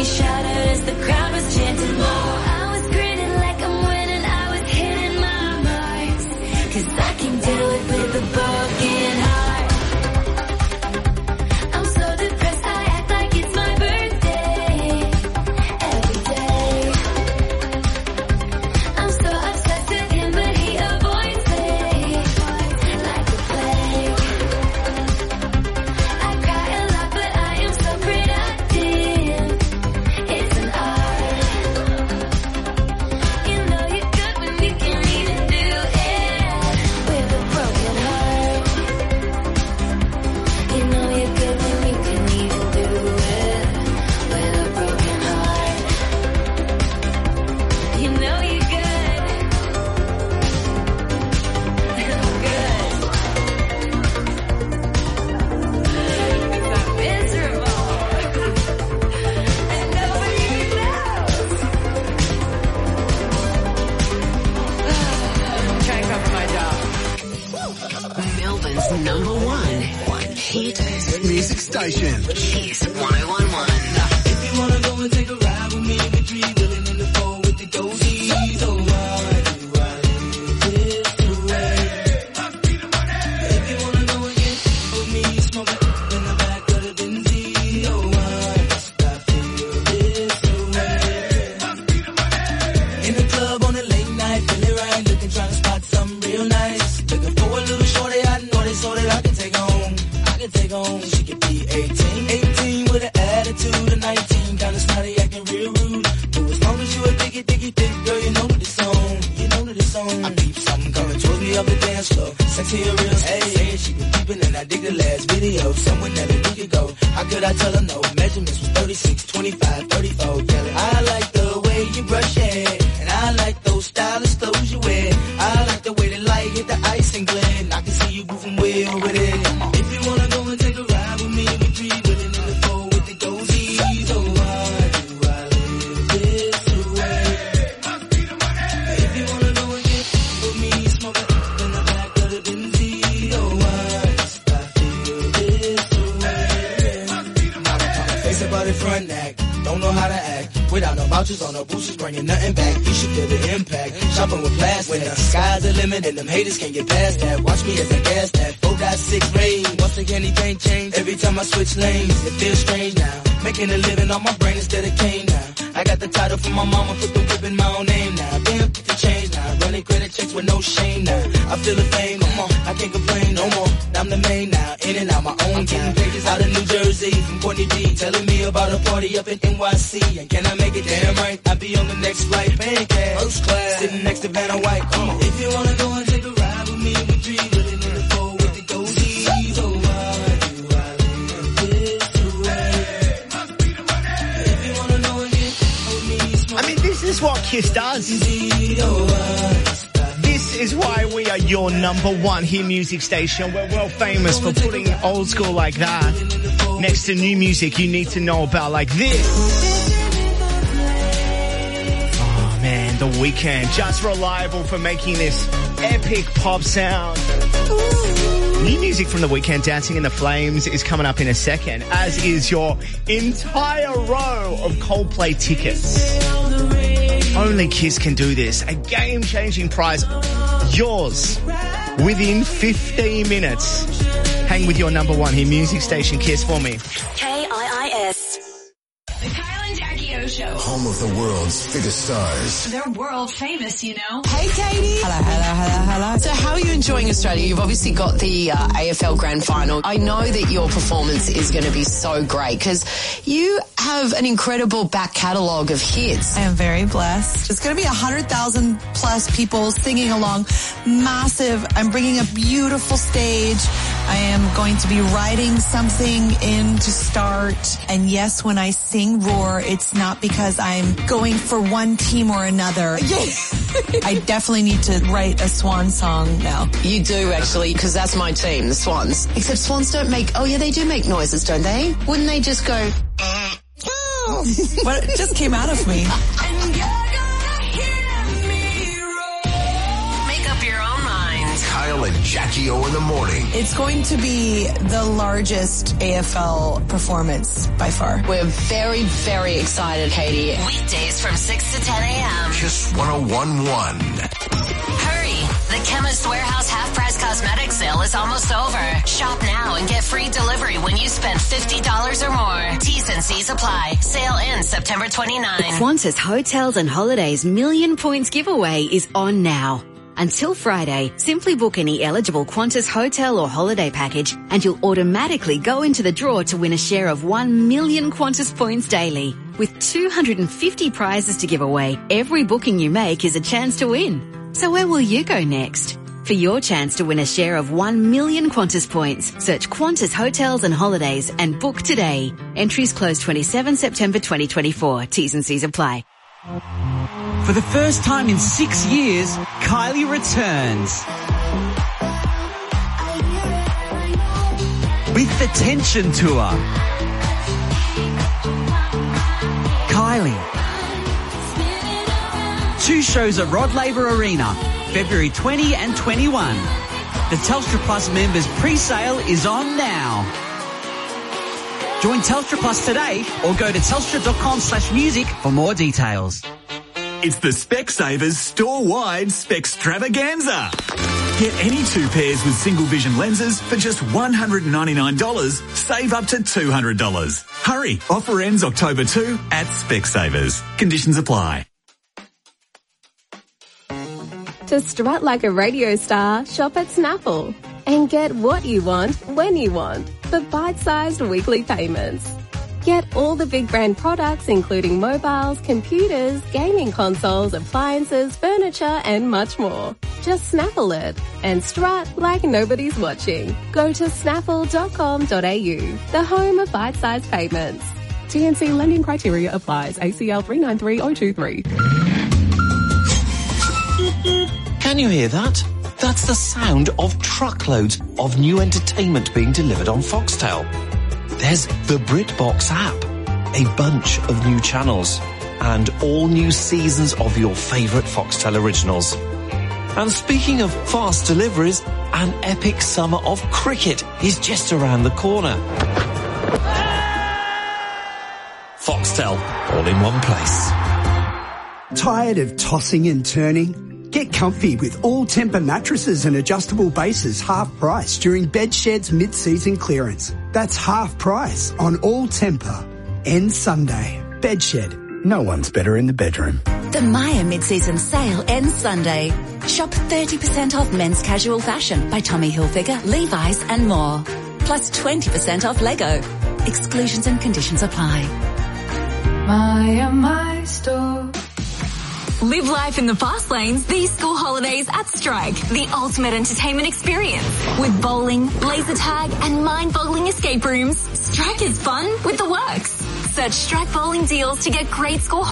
me shattered as the crowd was chanting more. I was grinning like I'm winning, I was hitting my marks. Cause I can do it with a broken heart. I'm so depressed, I act like it's my birthday. Every day. I'm so obsessed with him, but he avoids me like the plague. I cry a lot, but I am so productive. It's an art. You know you're good when you can't even do it with a broken heart. You know you're good when you can't even do it with a broken heart. You know you're good. Good. Because I'm miserable. And nobody knows. Try to cover my job. Melbourne's number one. One hit Music station. Kiss one oh one one. If you wanna go and take a ride with me, with three willing in the four with the dozies, oh why do I live this way? If you wanna go and get with me, smoking in the back of the Benzie, oh why must I feel this way? In the club on a late night, feeling right, looking, trying to spot something real nice. Looking for a little shorty, I know this so that I can take home. I can take home, she could be eighteen. eighteen with an attitude of nineteen, kinda snotty, acting real rude. But as long as you a diggy, diggy, thick girl, you know this song. You know this song. I peep something coming towards me up the dance floor. Sexy and real, hey, hey, she been peeping and I dig the last video. Someone that a week ago, how could I tell her no? Measurements was thirty-six, twenty-five, thirty-four. Yelling, I like the way you brush your hair, and I like those stylish clothes you wear. I like the way the light hit the ice and glint. I can see you moving way over there. If you wanna go and take a ride with me, with three willing in the four with the dozies, oh why do I live this way? If you wanna go and get with me, smoking in the back of the Benzie, oh why must I feel this way? Face about it front act, don't know how to act. Without no vouchers on no boosters, bringing nothing back. You should feel the impact. Shopping with plastic. When the sky's the limit and them haters can't get past that. Watch me as I gas that. four point six rain. Once again, anything change. Every time I switch lanes, it feels strange now. Making a living on my brain instead of cane now. I got the title from my mama, put the whip in my own name now. Damn, put the change now. Running credit checks with no shame now. I feel the fame, no more. I can't complain no more. I'm the main now. In and out my own time. Pages out of New Jersey from Courtney B. Telling me about a party up in N Y C. And can I make it damn right? I'll be on the next flight, paying cash. First class. Sitting next to Vanna White. Come on. If you wanna go and take a ride with me, with three willing in the four with the dozies, oh why do I live this way? If you wanna know and get with me, I mean, this is what Kiss does. This is why we are your number one hit music station. We're well famous for putting old school like that next to new music you need to know about, like this. Oh man, The Weeknd, just reliable for making this epic pop sound. New music from The Weeknd, Dancing in the Flames, is coming up in a second, as is your entire row of Coldplay tickets. Only Kiss can do this. A game-changing prize, yours, within fifteen minutes. Hang with your number one hit music station, Kiss, for me. K I I S. The Kyle and Jackie O Show. Home of the world's biggest stars. They're world famous, you know. Hey, Katie. Hello, hello, hello, hello. So how are you enjoying Australia? You've obviously got the uh, A F L Grand Final. I know that your performance is going to be so great because you have an incredible back catalogue of hits. I am very blessed. It's going to be one hundred thousand plus people singing along. Massive. I'm bringing a beautiful stage. I am going to be writing something in to start. And yes, when I sing Roar, it's not because I'm going for one team or another. I definitely need to write a swan song now. You do, actually, because that's my team, the Swans. Except swans don't make, oh yeah, they do make noises, don't they? Wouldn't they just go, oh. But it just came out of me. Make up your own mind. Kyle and Jackie O in the morning. It's going to be the largest A F L performance by far. We're very, very excited, Katie. Weekdays from six to ten a.m. Kiss one oh one point one. Hurry! The Chemist Warehouse half-price cosmetic sale is almost over. Shop now and get free delivery when you spend fifty dollars or more. T's and C's apply. Sale ends September twenty-ninth. Qantas Hotels and Holidays Million Points Giveaway is on now. Until Friday, simply book any eligible Qantas hotel or holiday package and you'll automatically go into the draw to win a share of one million Qantas points daily. With two hundred fifty prizes to give away, every booking you make is a chance to win. So where will you go next? For your chance to win a share of one million Qantas points, search Qantas Hotels and Holidays and book today. Entries close twenty-seventh September twenty twenty-four. T's and C's apply. For the first time in six years, Kylie returns. With the Tension Tour. Kylie. Two shows at Rod Laver Arena, February twentieth and twenty-first. The Telstra Plus members pre-sale is on now. Join Telstra Plus today or go to telstra.com slash music for more details. It's the Specsavers store-wide Spextravaganza. Get any two pairs with single vision lenses for just one hundred ninety-nine dollars. Save up to two hundred dollars. Hurry, offer ends October second at Specsavers. Conditions apply. To strut like a radio star, shop at Snapple and get what you want when you want for bite-sized weekly payments. Get all the big brand products including mobiles, computers, gaming consoles, appliances, furniture and much more. Just Snapple it and strut like nobody's watching. Go to snapple dot com dot a u, the home of bite-sized payments. T N C lending criteria applies. A C L three nine three zero two three. Can you hear that? That's the sound of truckloads of new entertainment being delivered on Foxtel. There's the BritBox app, a bunch of new channels, and all new seasons of your favourite Foxtel originals. And speaking of fast deliveries, an epic summer of cricket is just around the corner. Foxtel, all in one place. Tired of tossing and turning? Get comfy with all-temper mattresses and adjustable bases half price during Bedshed's mid-season clearance. That's half price on all-temper. Ends Sunday. Bedshed. No one's better in the bedroom. The Maya mid-season sale ends Sunday. Shop thirty percent off men's casual fashion by Tommy Hilfiger, Levi's and more. Plus twenty percent off Lego. Exclusions and conditions apply. Maya, my store. Live life in the fast lanes these school holidays at Strike, the ultimate entertainment experience. With bowling, laser tag and mind-boggling escape rooms, Strike is fun with the works. Search Strike Bowling Deals to get great school